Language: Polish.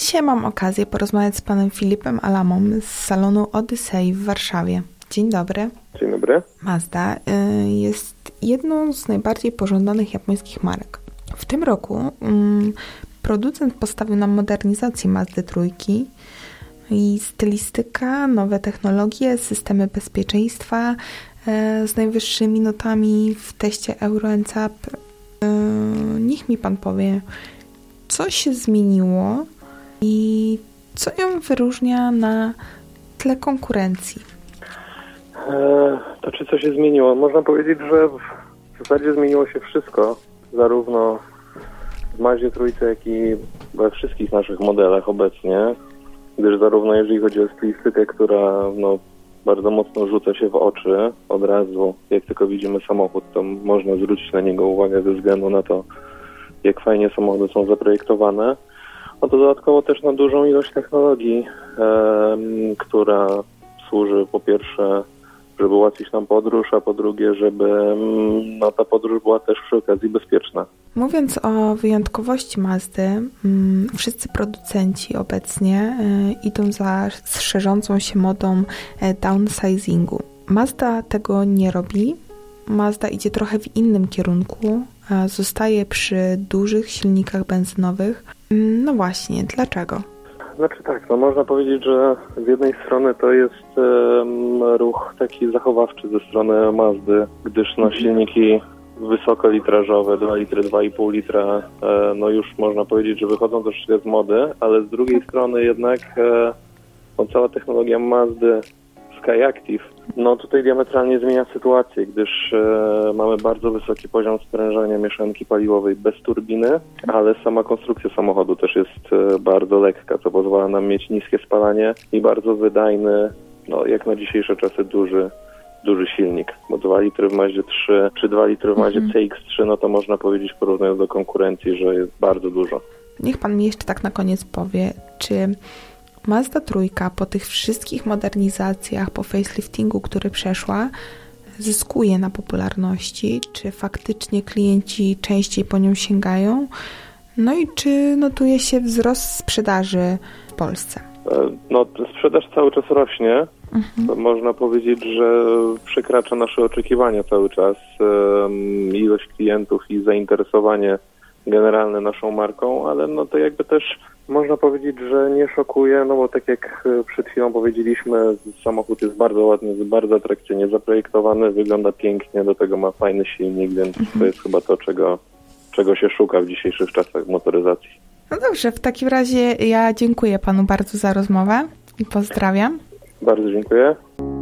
Dzisiaj mam okazję porozmawiać z panem Filipem Alamą z salonu Odyssey w Warszawie. Dzień dobry. Dzień dobry. Mazda jest jedną z najbardziej pożądanych japońskich marek. W tym roku producent postawił na modernizację Mazdy trójki i stylistyka, nowe technologie, systemy bezpieczeństwa z najwyższymi notami w teście Euro NCAP. Niech mi pan powie, co się zmieniło i co ją wyróżnia na tle konkurencji? To czy co się zmieniło? Można powiedzieć, że w zasadzie zmieniło się wszystko, zarówno w Mazdzie trójce, jak i we wszystkich naszych modelach obecnie, gdyż zarówno jeżeli chodzi o stylistykę, która bardzo mocno rzuca się w oczy od razu, jak tylko widzimy samochód, to można zwrócić na niego uwagę ze względu na to, jak fajnie samochody są zaprojektowane, to dodatkowo też na dużą ilość technologii, która służy po pierwsze, żeby ułatwić nam podróż, a po drugie, żeby ta podróż była też przy okazji bezpieczna. Mówiąc o wyjątkowości Mazdy, wszyscy producenci obecnie idą za szerzącą się modą downsizingu. Mazda tego nie robi. Mazda idzie trochę w innym kierunku. Zostaje przy dużych silnikach benzynowych. No właśnie, dlaczego? Znaczy tak, można powiedzieć, że z jednej strony to jest ruch taki zachowawczy ze strony Mazdy, gdyż silniki wysokolitrażowe, 2 litry, 2,5 litra, już można powiedzieć, że wychodzą troszeczkę z mody, ale z drugiej strony jednak cała technologia Mazdy Skyactiv, tutaj diametralnie zmienia sytuację, gdyż mamy bardzo wysoki poziom sprężania mieszanki paliwowej bez turbiny, ale sama konstrukcja samochodu też jest bardzo lekka, co pozwala nam mieć niskie spalanie i bardzo wydajny, jak na dzisiejsze czasy duży silnik, bo 2 litry w Mazdzie 3 czy 2 litry w Mazdzie CX-3, to można powiedzieć, porównując do konkurencji, że jest bardzo dużo. Niech pan mi jeszcze tak na koniec powie, czy Mazda trójka po tych wszystkich modernizacjach, po faceliftingu, który przeszła, zyskuje na popularności? Czy faktycznie klienci częściej po nią sięgają? I czy notuje się wzrost sprzedaży w Polsce? Sprzedaż cały czas rośnie. To można powiedzieć, że przekracza nasze oczekiwania cały czas. Ilość klientów i zainteresowanie generalne naszą marką, ale to jakby też można powiedzieć, że nie szokuje, bo tak jak przed chwilą powiedzieliśmy, samochód jest bardzo ładny, jest bardzo atrakcyjnie zaprojektowany, wygląda pięknie, do tego ma fajny silnik, więc to jest chyba to, czego się szuka w dzisiejszych czasach motoryzacji. No dobrze, w takim razie ja dziękuję panu bardzo za rozmowę i pozdrawiam. Bardzo dziękuję.